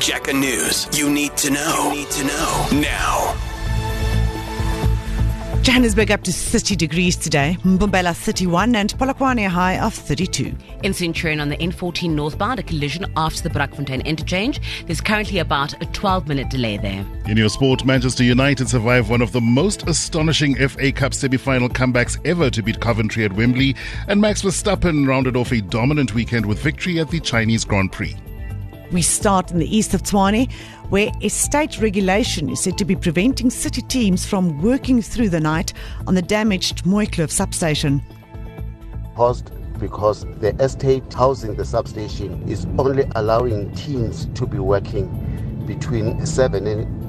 Jacker News. You need to know. Now. Johannesburg up to 30 degrees today, Mbombela 31 and Polokwane a high of 32. In Centurion on the N14 northbound, a collision after the Brakfontein interchange. There's currently about a 12-minute delay there. In your sport, Manchester United survived one of the most astonishing FA Cup semi-final comebacks ever to beat Coventry at Wembley, and Max Verstappen rounded off a dominant weekend with victory at the Chinese Grand Prix. We start in the east of Tshwane, where a state regulation is said to be preventing city teams from working through the night on the damaged Mooikloof substation. Paused because the estate housing the substation is only allowing teams to be working between 7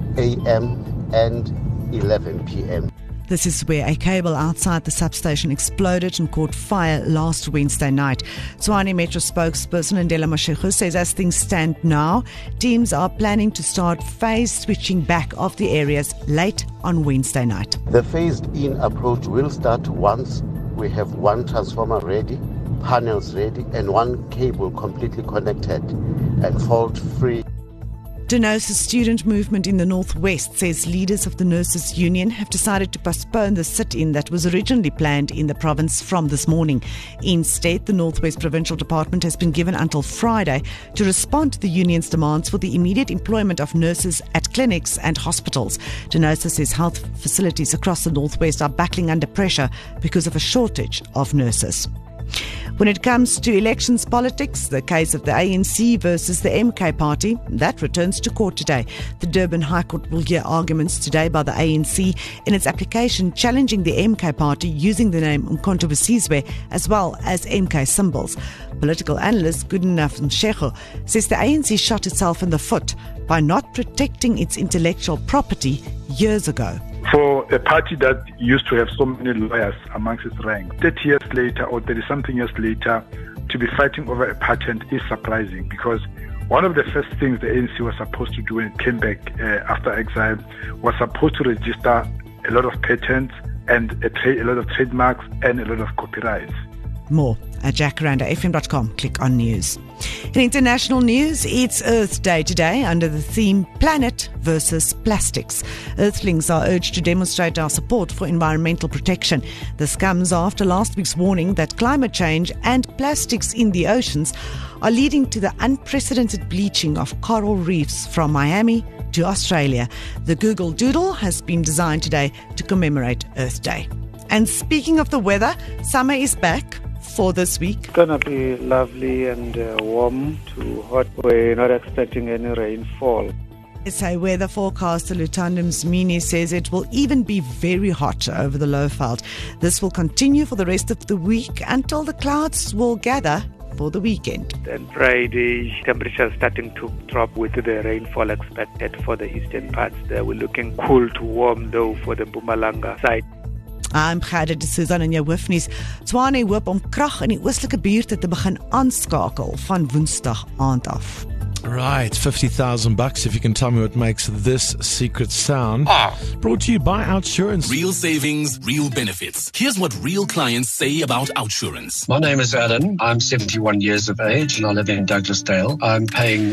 a.m. and 11 p.m. This is where a cable outside the substation exploded and caught fire last Wednesday night. Tshwane Metro spokesperson Ndela Mashego says as things stand now, teams are planning to start phase switching back of the areas late on Wednesday night. The phased-in approach will start once we have one transformer ready, panels ready, and one cable completely connected and fault-free. The nurses student movement in the Northwest says leaders of the Nurses Union have decided to postpone the sit-in that was originally planned in the province from this morning. Instead, the Northwest Provincial Department has been given until Friday to respond to the union's demands for the immediate employment of nurses at clinics and hospitals. The nurses says health facilities across the Northwest are battling under pressure because of a shortage of nurses. When it comes to elections politics, the case of the ANC versus the MK party, that returns to court today. The Durban High Court will hear arguments today by the ANC in its application challenging the MK party using the name Umkhonto we Sizwe as well as MK symbols. Political analyst Goodenough Mshego says the ANC shot itself in the foot by not protecting its intellectual property years ago. For a party that used to have so many lawyers amongst its ranks, 30 years later or 30-something years later, to be fighting over a patent is surprising, because one of the first things the ANC was supposed to do when it came back after exile was supposed to register a lot of patents and a lot of trademarks and a lot of copyrights. More at jackarandafm.com. Click on news. In international news, it's Earth Day today under the theme Planet versus Plastics. Earthlings are urged to demonstrate our support for environmental protection. This comes after last week's warning that climate change and plastics in the oceans are leading to the unprecedented bleaching of coral reefs from Miami to Australia. The Google Doodle has been designed today to commemorate Earth Day. And speaking of the weather, summer is back for this week. It's going to be lovely and warm to hot. We're not expecting any rainfall. SA weather forecaster Lutando Mzimini says it will even be very hot over the Lowveld. This will continue for the rest of the week until the clouds will gather for the weekend. Then Friday, temperatures starting to drop with the rainfall expected for the eastern parts. There we're looking cool to warm though for the Mpumalanga side. I'm Gerda de Susan in jou hoofnuus. Tshwane hoop om krag in die oostelike buurte te begin aanskakel van Woensdag aand af. Right, $50,000 if you can tell me what makes this secret sound. Brought to you by Outsurance. Real savings, real benefits. Here's what real clients say about Outsurance. My name is Alan. I'm 71 years of age and I live in Douglasdale. I'm paying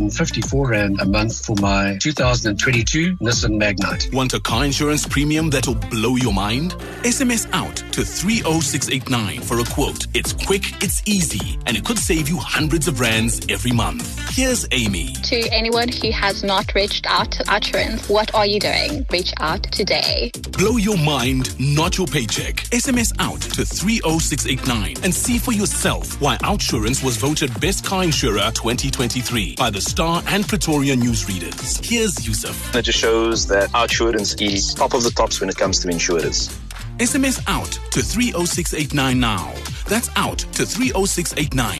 554 Rand a month for my 2022 Nissan Magnite. Want a car insurance premium that'll blow your mind? SMS out to 30689 for a quote. It's quick, it's easy, and it could save you hundreds of rands every month. Here's Amy. To anyone who has not reached out to Outsurance, what are you doing? Reach out today. Blow your mind, not your paycheck. SMS out to 30689 and see for yourself why Outsurance was voted Best Car Insurer 2023 by the Star and Pretoria newsreaders. Here's Yusuf. It just shows that Outsurance is top of the tops when it comes to insurers. SMS out to 30689 now. That's out to 30689.